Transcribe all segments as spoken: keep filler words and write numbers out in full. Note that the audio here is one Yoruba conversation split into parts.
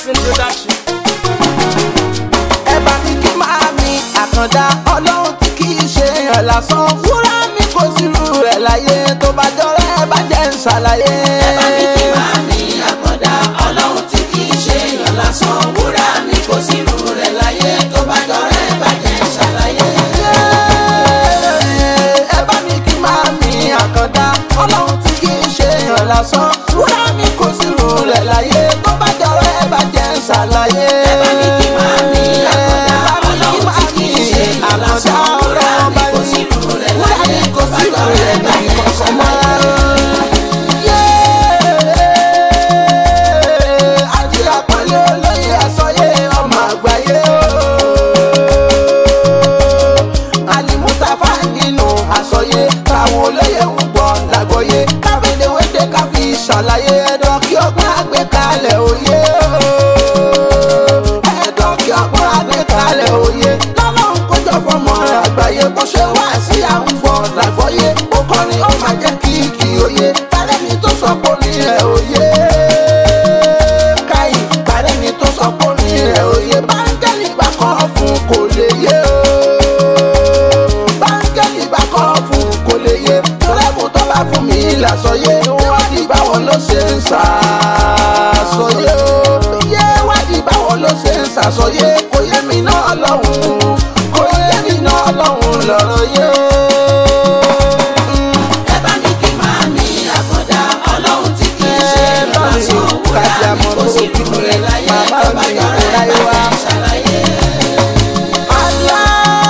Blessing Production. Ẹ bá mi kí màámi Àkàndá, Ọlọ́run tí kì í ṣe èèyàn lásán. Wúrà mi kò sírú rẹ̀ láyé, tó bá jọrọ ẹ bá jẹ́ ń ṣàlàyé. Ẹ bá mi kí màámi Àkàndá, Ọlọ́run tí kì í ṣe èèyàn lásán. Wúrà mi kò sírú rẹ̀ láyé, tó bá jọrọ ẹ bá jẹ́ ń ṣàlàyé. Ẹ bá mi kí màámi Àkàndá, Ọlọ́run tí kì í ṣe èèyàn lásán. Wúrà mi kò sírú rẹ̀ láyé, tó bá jọrọ ẹ bá jẹ́ ń ṣàlàyé. Ẹ bá mi kí màámi Àkàndá, Ọlọ́run tí kì í ṣe èèyàn lásán. Wúrà mi kò sírú rẹ̀ láyé, tó bá jọrọ ẹ bá jẹ́ ń ṣàlàyé. Ṣàlàyé ẹ̀dọ̀ kí ọgbọ́n àgbékalẹ̀ òye ẹ̀dọ̀ kí ọgbọ́n àgbékalẹ̀ òye lọ́lọ́run kójọ fọmọ àgbáyé bó ṣe wá sí àwùjọ làgbọ́yé ó kọrin ó máa jẹ́ kí kì í òye tàlẹ́ni tó sọ pé ní ẹ̀ òye káyì tàlẹ́ni tó sọ pé ní ẹ̀ òye báńgẹ́lì bá kọ́ fún kò lè yé o báńgẹ́lì bá kọ́ fún kò lè yé tọ́lẹ́kùn tó bá fún mi làsọyé báwo ló ṣe ń ṣàṣọyé o yé wádìí báwo ló ṣe ń ṣàṣọyé kò yé mi náà lọ́hùn kò yé mi náà lọ́hùn lọ́rọ̀ yé. Ẹ bá mi kí màámi Àkàndá, Ọlọ́run tí kì í ṣe lọ́sàn wúrà mi kò sí irú rẹ̀ láyé, tó bá jọrọ ẹ bá jẹ́ ń ṣàlàyé. Allah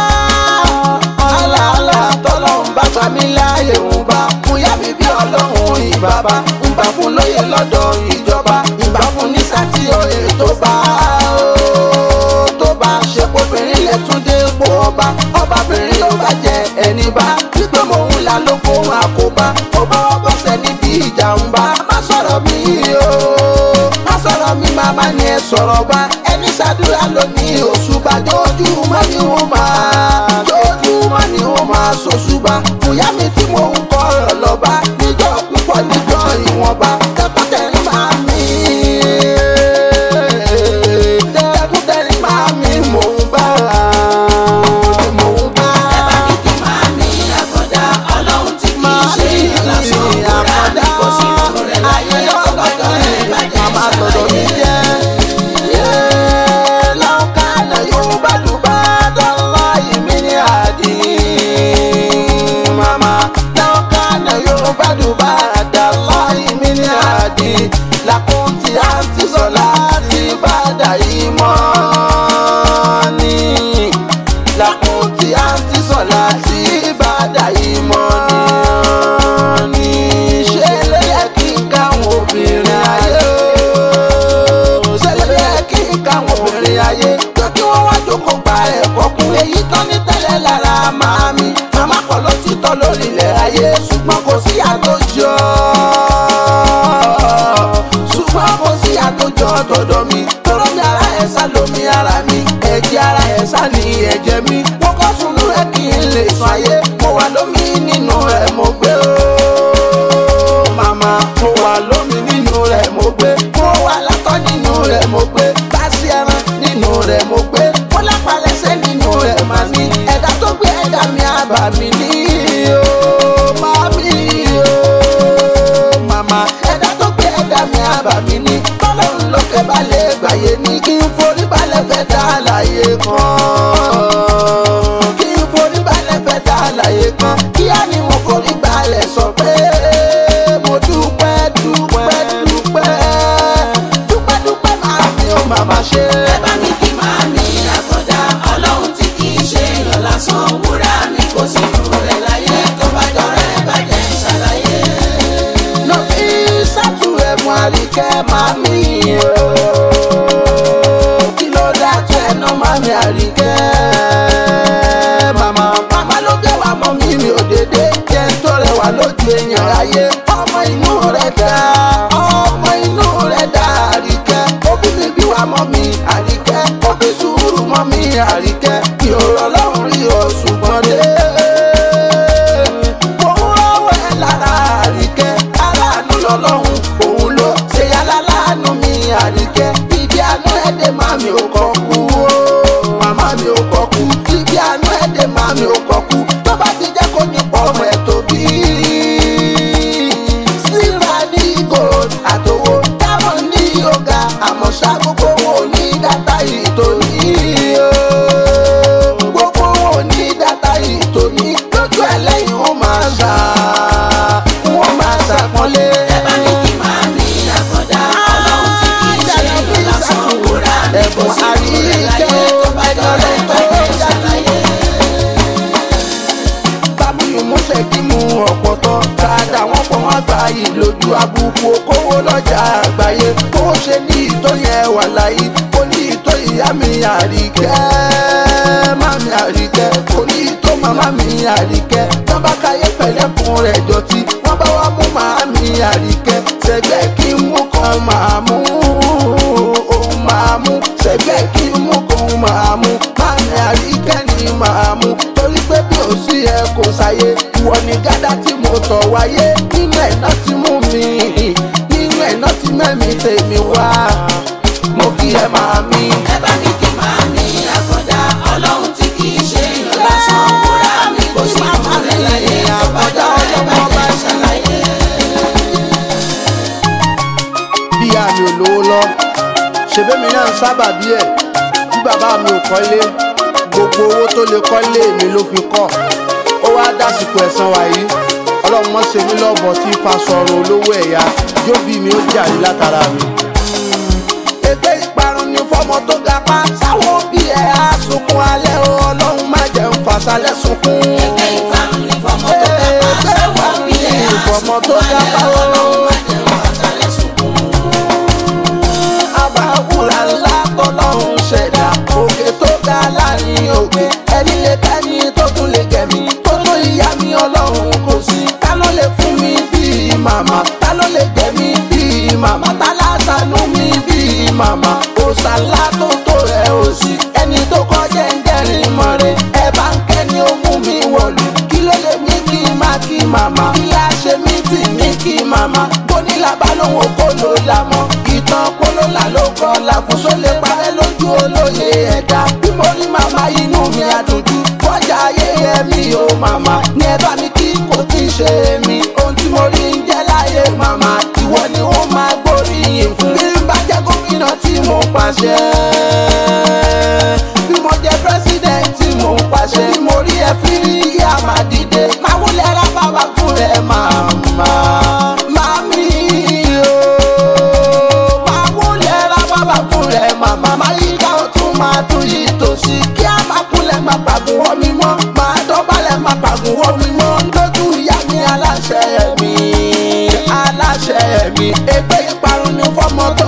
Allah Allah tọ́lọ́run bá gbà mí láàyè ń bá bóyá mi bí ọlọ́run ìbàbá ìbá fún lóye lọ́dọ̀ ìjọba ìbá fún ní sátì òye tó bá tó bá ṣe kóbìnrin lè tún dé ipò ọba ọbabìnrin ló bá jẹ ẹni bá wípé mò ń la lóko àkóbá ó bá wọ́n bọ́sẹ̀ níbi ìjà ń bá má sọ̀rọ̀ mi o má sọ̀rọ̀ mi màmá ni ẹ sọ̀rọ̀ bá ẹni ṣàdúrà lónìí òṣùbà jójúmọ́ ni wọ́n máa jójúmọ́ ni wọ́n máa ṣòṣùbà fúyà mi tí mò ń kọ́ ọ̀rọ̀ lọ́ba níjọ́ púpọ̀ níjọ́ ìwọ̀nba tẹ́kùtẹ́rì máa mi tẹ́kùtẹ́rì máa mi mò ń bá mò ń bá. Ẹ bá mi kí màámi Àkàndá, Ọlọ́run tí kì í ṣe èèyàn lásán. Wúrà mi kò sí irú rẹ̀ láyé, tó bá jọrọ ẹ bá jẹ́ ń ṣàlàyé. Lakunti anti solati bada imani Lakunti anti solati bada imani Ṣé ló yẹ kí n káwọn obìnrin ayé o Ṣé ló yẹ kí n káwọn obìnrin ayé Jọ kí wọ́n wá jókòó gba ẹ̀kọ́ kún èyí tán ní tẹ́lẹ̀ lára màmí Màmá kọ́ ló ti tọ́ lórí ilẹ̀ ayé ṣùgbọ́n kò sí àtòjọ́ àtòjọ tọ̀dọ̀ mi tọrọ mi ara ẹ̀ sá lomi ara mi ẹ̀jẹ̀ ara ẹ̀ sá ní ẹ̀jẹ̀ mi mo kọ́ sunu ẹ̀ kí n lè sùn ayé mo wà lómi nínú ẹ̀ mo gbé o màmá mo wà lómi nínú rẹ̀ mo gbé mo wà látọ̀ nínú rẹ̀ mo gbé báṣí ẹran nínú rẹ̀ mo gbé mo lápá lẹ́sẹ̀ nínú rẹ̀ mà ní ẹ̀dá tó gbé ẹ̀dá mi àbá mi ní o màmí o màmá ẹ̀dá tó gbé ẹ̀dá mi àbá mi ní lókè balẹ̀ gbàyè ní kí n forí balẹ̀ fẹ́ dá àlàyé kan kí n forí balẹ̀ fẹ́ dá àlàyé kan kíá ni mo forí balẹ̀ sọ pé mo dúpẹ́ dúpẹ́ dúpẹ́ dúpẹ́ dúpẹ́ máa mi ò màmá ṣe. Ẹ bá mi kí màámi Àkàndá, Ọlọ́run tí kì í ṣe èèyàn lásán. Wúrà mi kò sí irú rẹ̀ láyé, tó bá jọrọ ẹ bá jẹ́ ń ṣàlàyé. Nà fi sátú ẹ̀mú àríkẹ́ màmí o kí ló dá tó ẹ̀nà màmí àríkẹ́ màmá màmá ló gbé wa mọ́ mi mi ò dédé jẹ́ ń tó rẹwà lójú èèyàn ayé ọmọ inú rẹ̀ dá ọmọ inú rẹ̀ dá àríkẹ́ òbí mi bí wa mọ́ mi àríkẹ́ òbí sùúrù mọ́ mi àríkẹ́ mi ò rọ̀ lọ́rùn rí o ṣùgbọ́n dé mo ń rọ́wọ́ ẹ lára àríkẹ́ aláàánú lọ́lọ́run òun ló ṣe yálà láàánú mi àríkẹ́ ìdí àná ṣà wọ́n máa ṣàpọ́nlé. ẹ bá mi kí máa mi àkọ́dá ọlọ́run tí kì í ṣe èèyàn lásán wúrà mi kò sí ìwúrẹ́ láyé tó bá dọ̀rẹ́ gbàgbé ṣàlàyé. múṣẹ́ kí mu ọ̀pọ̀tọ̀ káàdà wọ́n pọ̀ wọ́n gbà yìí lójú àbùkù okòwò lọ́jà àgbáyé kó ṣe ní ìtọ́ yẹn wà láyé kó ní ìtọ́ ìyá mi àríkẹ́ mami àríkẹ́ kó ní ìtọ́ màmá mi àríkẹ́ tán bá káyé pẹ̀lẹ́kùn rẹ̀ jọtí wọ́n bá wá mú màmí àríkẹ́ ṣẹ̀gbẹ́ kí n mú kan màá mú òun màá mú ṣẹ̀gbẹ́ kí n mú kan màá mú mami àríkẹ́ ni màá mú torí pé bí ò sí ẹ kò sáyé ìwọ ni gádà tí mo tọ̀ wáyé nínú ẹ̀ náà ti mú mi nínú ẹ̀ náà ti mẹ́mi tèmi wá mo kí ẹ máa mi. ẹ bá mi kí máa mi àkọ́dá ọlọ́run tí kì í ṣe èèyàn lásán wúrà mi kò sí ìwúrẹ́ láyé tó bá dọ̀rẹ́ gbàgbé ṣàlàyé. bí àmì olówó lọ ṣèbémi náà ń sábà bí ẹ bí bàbá mi ò kọ́lé gbogbo owó tó lè kọ́lé mi ló fi kọ́ ó wá dásìkò ẹ̀san wàyí ọlọ́run mọ́ ṣe mí lọ́bọ̀ tí fa sọ̀rọ̀ olówó ẹ̀yà jóbi mi ó jàrí látara mi. ègbé ìparun ni fọmọ tó ga pa sáwọn òbí ẹ̀ á sunkún alẹ́ o ọlọ́run má jẹ́ ń fàṣálẹ́ sunkún. ègbé ìparun ni fọmọ tó ga pa sáwọn òbí ẹ̀ á sunkún alẹ́ o ọlọ́run má jẹ́ ń fàṣálẹ́ sunkún. àbáwúrà ńlá tọ́lọ́run ṣẹ̀dá òkè tó ga láàrin òkè ẹni lè tẹ́ni tó tún lè gẹ̀mí tó tó ìyá mi ọlọ́run kò sí ta ló lè fún mi bíi màmá ta ló lè gẹ̀mí bíi màmá ta lásánú mi bíi màmá òṣàlá tó tó rẹ̀ ò sí ẹni tó kọjá ń jẹ́rìí mọ́ rẹ̀ ẹ bá ń kẹ́ni ó mú mi wọ̀lú kí ló lè ní kí n má kí màmá kí lá ṣe mí tì ní kí màmá bónílà bá lóun kó ló la mọ́ ìtàn pólólà ló kọ́ la fún sólè parẹ́ lójú olóye ẹ̀dá bí mo rí màmá inú mi àdùnjú wọ́jà ayé ẹ̀mí o màmá ní ẹ bá mi kí kò tí ì ṣe mí ohun tí mo rí ń jẹ́ láyé màmá ìwọ ni ó máa gbóríyìn fún bí n bá jẹ́ gómìnà tí mo pàṣẹ bí mo jẹ́ president tí mo pàṣẹ bí mo rí ẹ fi rí kí a máa dìde máa wúlẹ̀ ra bàbá fún ẹ màmá màmí o máa wúlẹ̀ ra bàbá fún ẹ màmá máa yí ká o tún máa tún yí tòsí kí a máa kúnlẹ̀ máa pàgùn wọ́ mi mọ́ máa dọ̀bálẹ̀ máa pàgùn wọ́ mi mọ́ lójú ìyá mi aláṣẹ mi aláṣẹ mi ègbé ìparun ni fọmọ tó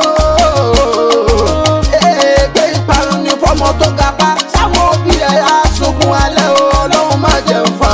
ègbé ìparun ni fọmọ tó ga pa sáwọn òbí ẹ̀ á sunkún alẹ́ o ọlọ́run má jẹ́ ń fà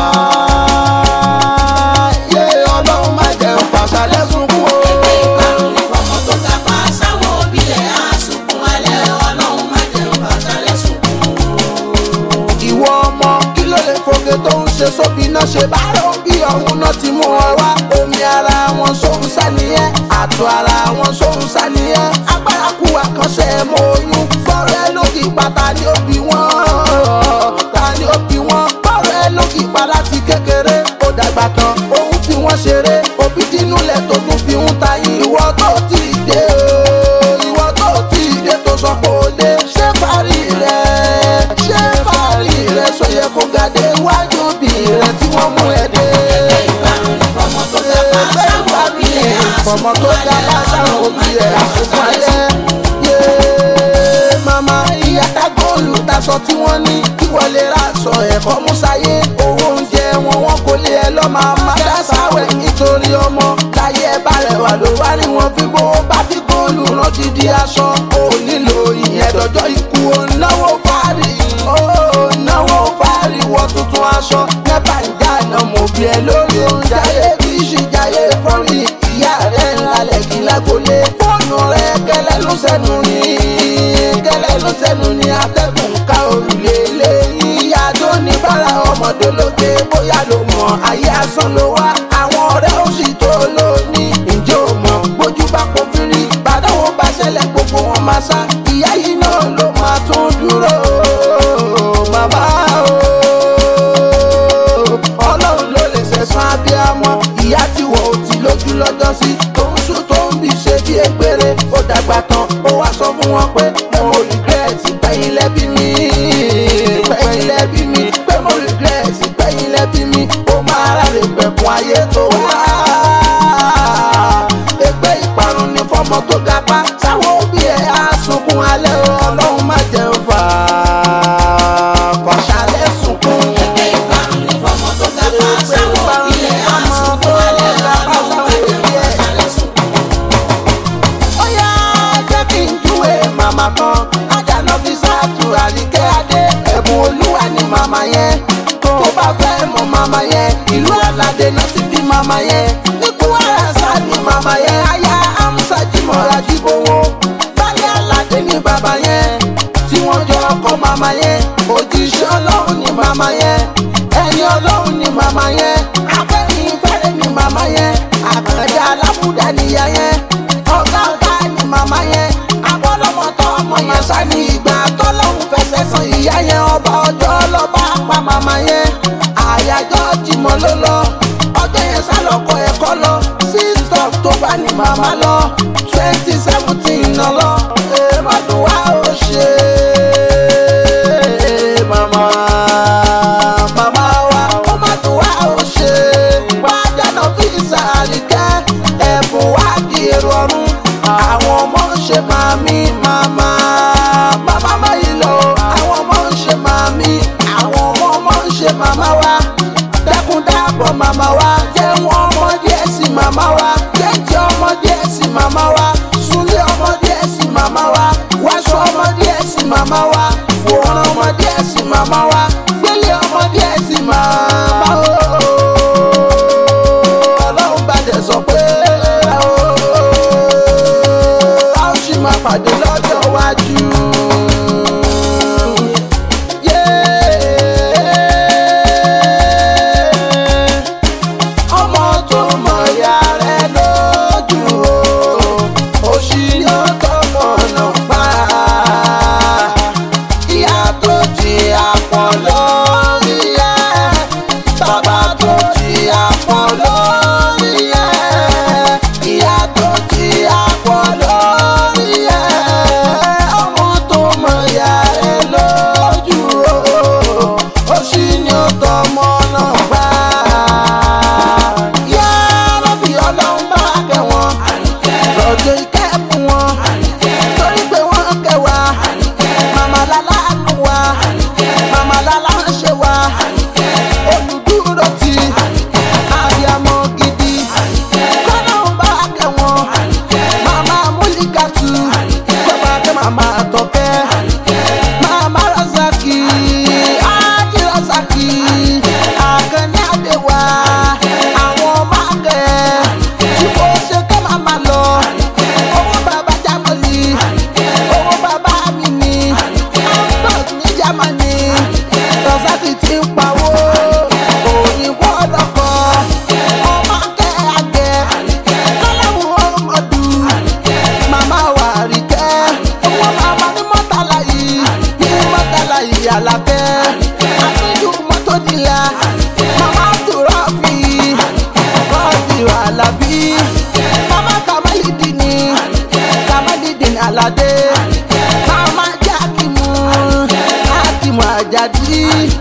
á yé ọlọ́run má jẹ́ ń fà sálẹ̀ sunkún o. ègbé ìparun ni fọmọ tó ga pa sáwọn òbí ẹ̀ á sunkún alẹ́ ọlọ́run má jẹ́ ń fàṣálẹ́ sunkún. ìwọ ọmọ kí ló lè fòkè tó ń ṣe sóbì náà ṣe bá rò bí ọ̀hún náà ti mú ọ wá omi ara wọn sóhun sániyẹn àtọ̀ ara wọn sóhun sániyẹn agbára kú àkànṣe mọ oyún bọ́ọ̀rẹ́ lókì pátá ni ó bí wọ́n ta ni ó bí wọ́n bọ́ọ̀rẹ́ lókì pa láti kékeré ó dàgbà tán òun fi wọ́n ṣeré òbí dínúlẹ̀ tó tún fi ń ta ìwọ tó ti dé o ìwọ tó ti dé tó sọ pé ó dé ṣé parí rẹ̀ ṣé parí rẹ̀ sọ yẹ kó gàdé wájú bí rẹ̀ tí wọ́n mú ẹ dé. ègbé ìparun ni fọmọ tó ga pa sáwọn òbí ẹ̀ á fọmọ tó sunkún ga alẹ́ bá sáwọn ọlọ́run má òbí jẹ́ ẹ̀ ń àsùnkún fàṣálẹ́ alẹ́. sunkún. Yéé, màmá ìyá tá góòlù taṣọ tí wọ́n ní kí wọ́n lè ra aṣọ ẹ̀kọ́ músáyé owó oúnjẹ wọn wọn kò lè ẹ lọ́ máa má dá sáwẹ̀ nítorí ọmọ láyé ẹ bá rẹ̀ wà ló wá rí wọn fi bó bá fi góòlù rán dídí aṣọ ò nílò ìyẹn dọjọ́ ikú ò náwó fárí ò náwó fárí wọ tuntun aṣọ nẹ́pà ìjà náà mo bí ẹ lórí oúnjẹ ayé bí ìṣìjáyé fọ́rí ìyá rẹ̀ ńlá lẹ́kìn lágolé fóònù rẹ̀ kẹlẹ́ ló sẹ́nu ní kẹlẹ́ ló sẹ́nu ní atẹ́gùn ká òrùlé lé ìyá tó ní bára ọmọdé lóde bóyá ló mọ̀ ayé asán ló wá àwọn ọ̀rẹ́ ó sì tó lóní ǹjẹ́ ò mọ̀ bójú bá kó fírí bàdáwò bá ṣẹlẹ̀ gbogbo wọn máa sá ìyá yìí náà ló máa tún dúró bàbá o ọlọ́run ló lè ṣẹ̀san abiyamọ ìyá tí wọ́n ò ti lójú lọ́jọ́ sí tó ń sùn tó ń bí ṣe bí egbére ó dàgbà tán ó wá sọ fún wọn pé pé mo regret pẹ́yìn lẹ́bí mi pẹ́yìn lẹ́bí mi pé mo regret pẹ́yìn lẹ́bí mi ó máa rárẹ̀ pẹ̀kun ayé tó wá. Ègbé ìparun ni fọmọ tó gapá sáwọn òbí ẹ̀ á sunkún alẹ́ o. Ọlọ́run má jẹun fà fàṣálẹ́ sunkún. Ègbé ìparun ni fọmọ tó gapá sáwọn òbí ẹ̀ á sunkún alẹ́ o. Ọlọ́run má jẹun fàṣálẹ́ sunkún. Ó yá jẹ́ kí n júwe màmá kan Àjànà fi sáàtù Àríkẹ́ Adé. Ẹ̀bùn Olúwa ni màmá yẹn. Tó bá fẹ́ mọ màmá yẹn, ìlú Aládé náà ti bí màmá yẹn. Ní Kúwárà ni màmá yẹn. Aya Amusa Jimoh Ajibowo. Bálẹ̀ Aládé ni bàbá yẹn. Tí wọ́n jọ ọkọ màmá yẹn. Òjíṣẹ́ Ọlọ́run ni màmá yẹn. Ẹni Ọlọ́run ni màmá yẹn. Afẹ́yìn fẹ́rẹ̀ ni màmá yẹn. Àkàndá alábùdá nìyá yẹn. Ọ̀gá ọ̀gá ni màmá yẹn. Abọ́lọ́mọ tọ́ ọmọ yẹn sá ní ìgbà tọ́lọ́hún fẹsẹ̀ san ìyá yẹn. Ọba ọjọ́ lọ́ba pa màmá yẹn. Àyájọ́ Jímọ̀ ló lọ. Ọjọ́ yẹn sá lọ́kọ̀ ẹ̀kọ́ lọ. six October ni màmá lọ. twenty seventeen náà lọ. Èèmọ̀dún wa ó ṣe màmá. Màmá wa ó má dùn wá ó ṣe. Àjànà fi Àríkẹ́. Ẹ̀bùn wa di èrò ọ̀run. Àwọn ọmọ ń ṣe màmí màmá. Màmá má yìí lọ. Àwọn ọmọ ń ṣe màmí. Àwọn ọmọ ọmọ ń ṣe màmá wa. Dákun dábọ̀ màmá wa. Jẹ́ wọn ọmọ díẹ̀ sí màmá wa. Jẹ́jẹ́ ọmọ díẹ̀ sí màmá wa. Súnlé ọmọ díẹ̀ sí màmá wa. Wáṣọ ọmọ díẹ̀ sí màmá wa. Wòran ọmọ díẹ̀ sí màmá wa. Gbélé ọmọ díẹ̀ sí màmá wa. Ọlọ́run bá dẹ̀ sọ pé a ó ṣì máa pàdé lọ́jọ́ iwájú. Ọmọ tó mọ ìyá rẹ̀ lójú o, òṣì ni ó tọmọ náà pa. Ìyá tó jìyà pọ̀ lórí ẹ̀, bàbá tó jìyà pọ̀ lórí ẹ̀, ìyá tó jìyà pọ̀ lórí ẹ̀. Ọmọ tó mọ ìyá rẹ̀ lójú o, òṣì ni ó tọmọ náà pa. Yá Rábì Ọlọ́run bá kẹ́ wọn, lọ́jọ́ ìkẹ́ fún wọn, torí pé wọ́n kẹ́ wa. Màmá láláàánú wa, màmá láláṣẹ wa, olùdúró ti abiyamọ gidi. Kọ́lọ́run bá kẹ́ wọn, màmá Múlíkàtù, kọ́ba kẹ́ màmá Àtọ́kẹ́, màmá Razaki, Ájì Razaki, Àkànní Adéwà, àwọn ọmọ akẹ́ tí kò ṣe kẹ́ màmá lọ. Owó bàbá Jámọ́lì, owó bàbá mi ni, Ambrose ní Jámánì, Razaki ti ń pawó, òyìnbó ọlọ́kọ̀, ọmọ akẹ́ àgẹ́, Kọ́láwù ọmọdù, màmá wa Àríkẹ́, owó màmá ní Mọ́tàlá yìí, ní Mọ́tàlá yìí Àlàkẹ́, àtúndù mọ́tò nílà, màmá Abdulrafi, Rọ́ọ̀dì Àlàbí, màmá Kamalidini, Kamalidini Aládé, màmá Jákìmù, Jákìmù Àjàdí.